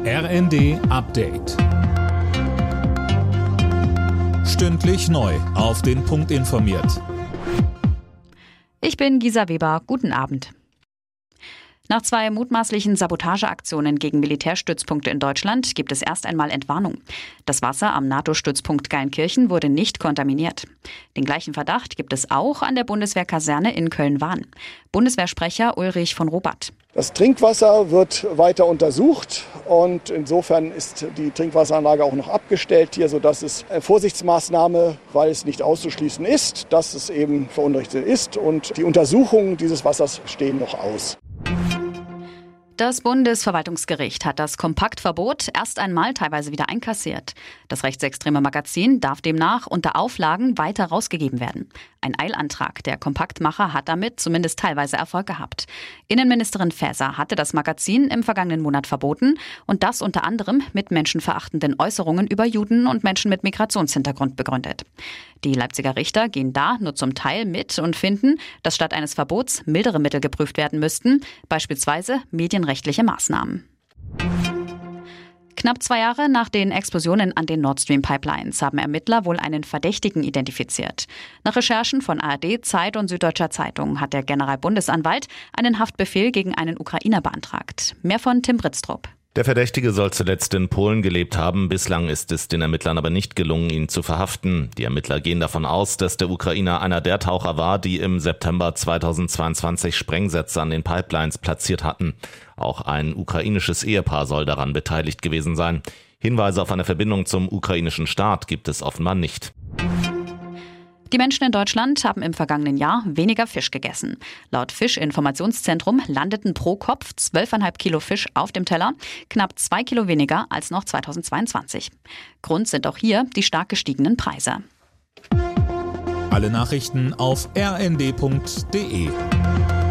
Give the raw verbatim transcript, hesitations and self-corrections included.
R N D Update. Stündlich neu auf den Punkt informiert. Ich bin Gisa Weber. Guten Abend. Nach zwei mutmaßlichen Sabotageaktionen gegen Militärstützpunkte in Deutschland gibt es erst einmal Entwarnung. Das Wasser am NATO-Stützpunkt Geilenkirchen wurde nicht kontaminiert. Den gleichen Verdacht gibt es auch an der Bundeswehrkaserne in Köln-Wahn. Bundeswehrsprecher Ulrich von Robat. Das Trinkwasser wird weiter untersucht und insofern ist die Trinkwasseranlage auch noch abgestellt hier, sodass es eine Vorsichtsmaßnahme, weil es nicht auszuschließen ist, dass es eben verunreinigt ist, und die Untersuchungen dieses Wassers stehen noch aus. Das Bundesverwaltungsgericht hat das Kompaktverbot erst einmal teilweise wieder einkassiert. Das rechtsextreme Magazin darf demnach unter Auflagen weiter rausgegeben werden. Ein Eilantrag der Kompaktmacher hat damit zumindest teilweise Erfolg gehabt. Innenministerin Faeser hatte das Magazin im vergangenen Monat verboten und das unter anderem mit menschenverachtenden Äußerungen über Juden und Menschen mit Migrationshintergrund begründet. Die Leipziger Richter gehen da nur zum Teil mit und finden, dass statt eines Verbots mildere Mittel geprüft werden müssten, beispielsweise medienrechtliche Maßnahmen. Knapp zwei Jahre nach den Explosionen an den Nord Stream Pipelines haben Ermittler wohl einen Verdächtigen identifiziert. Nach Recherchen von A R D, Zeit und Süddeutscher Zeitung hat der Generalbundesanwalt einen Haftbefehl gegen einen Ukrainer beantragt. Mehr von Tim Britztrup. Der Verdächtige soll zuletzt in Polen gelebt haben. Bislang ist es den Ermittlern aber nicht gelungen, ihn zu verhaften. Die Ermittler gehen davon aus, dass der Ukrainer einer der Taucher war, die im September zweitausendzweiundzwanzig Sprengsätze an den Pipelines platziert hatten. Auch ein ukrainisches Ehepaar soll daran beteiligt gewesen sein. Hinweise auf eine Verbindung zum ukrainischen Staat gibt es offenbar nicht. Die Menschen in Deutschland haben im vergangenen Jahr weniger Fisch gegessen. Laut Fischinformationszentrum landeten pro Kopf zwölf Komma fünf Kilo Fisch auf dem Teller, knapp zwei Kilo weniger als noch zweitausendzweiundzwanzig. Grund sind auch hier die stark gestiegenen Preise. Alle Nachrichten auf r n d punkt d e.